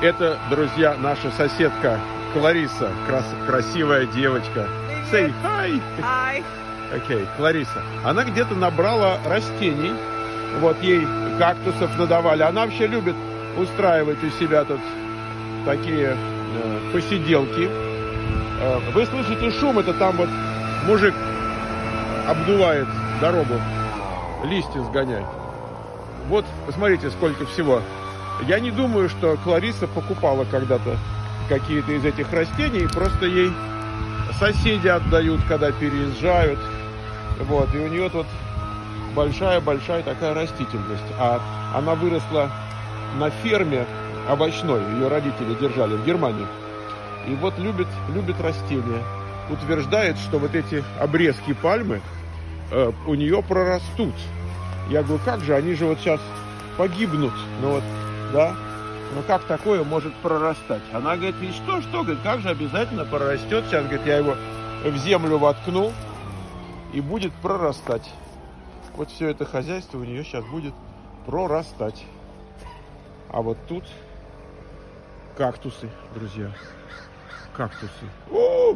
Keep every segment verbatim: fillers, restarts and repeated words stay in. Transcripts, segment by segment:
Это, друзья, наша соседка Клариса, крас красивая девочка. Say hi. Hi. Окей, okay, Клариса. Она где-то набрала растений. Вот ей кактусов надавали. Она вообще любит устраивать у себя тут такие э, посиделки. Э, вы слышите шум? Это там вот мужик обдувает дорогу, листья сгоняет. Вот, посмотрите, сколько всего. Я не думаю, что Клариса покупала когда-то какие-то из этих растений. Просто ей соседи отдают, когда переезжают. Вот, и у нее тут большая-большая такая растительность. А она выросла на ферме овощной. Ее родители держали в Германии. И вот любит, любит растения. Утверждает, что вот эти обрезки пальмы э, у нее прорастут. Я говорю, как же, они же вот сейчас погибнут. Ну вот, да, ну как такое может прорастать? Она говорит, и что, что, говорит, как же обязательно прорастет. Сейчас, говорит, я его в землю воткну и будет прорастать. Вот все это хозяйство у нее сейчас будет прорастать. А вот тут кактусы, друзья. Кактусы. О!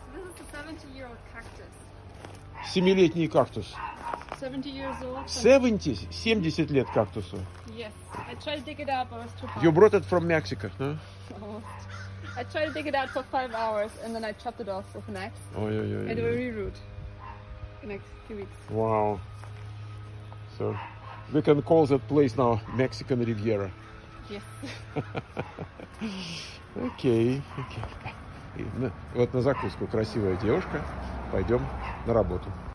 Семилетний кактус. семьдесят, семьдесят лет кактусу. Yes, I tried to dig it up, but it was too hard. You brought it from Mexico, huh? Almost. I tried to dig it out for five hours, and then I chopped it off with an axe. Oh, yeah, yeah, yeah. And it will reroot in the next few weeks. Wow. So we can call that place now Mexican Riviera. Yes. Окей, окей. Вот на закуску красивая девушка. Пойдем на работу.